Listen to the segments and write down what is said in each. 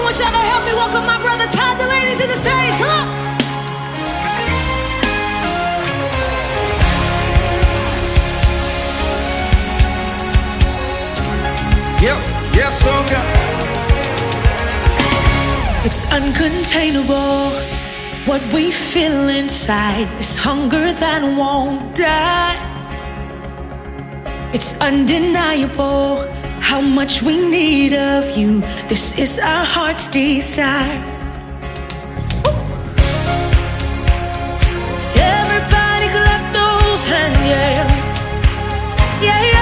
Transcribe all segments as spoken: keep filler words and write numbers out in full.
want y'all to help me welcome my brother Todd Delaney to the stage. Come on. Yep, yes, sir. It's uncontainable what we feel inside, this hunger that won't die. It's undeniable how much we need of you. This is our heart's desire. Everybody clap those hands, yeah. Yeah, yeah.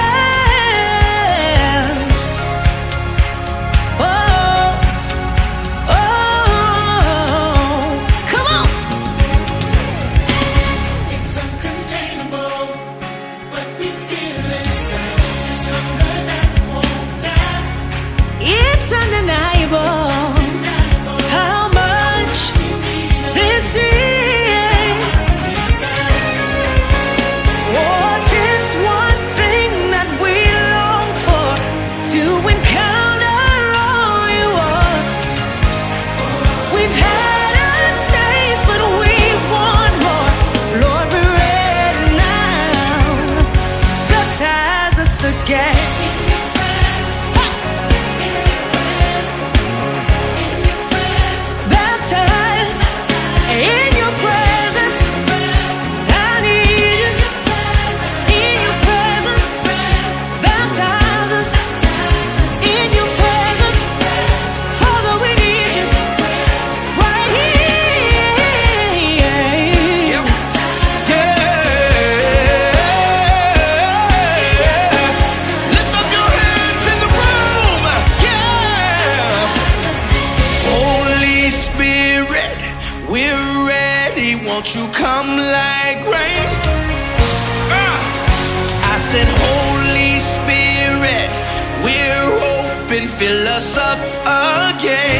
Won't you come like rain? Uh, I said, Holy Spirit, we're open, fill us up again.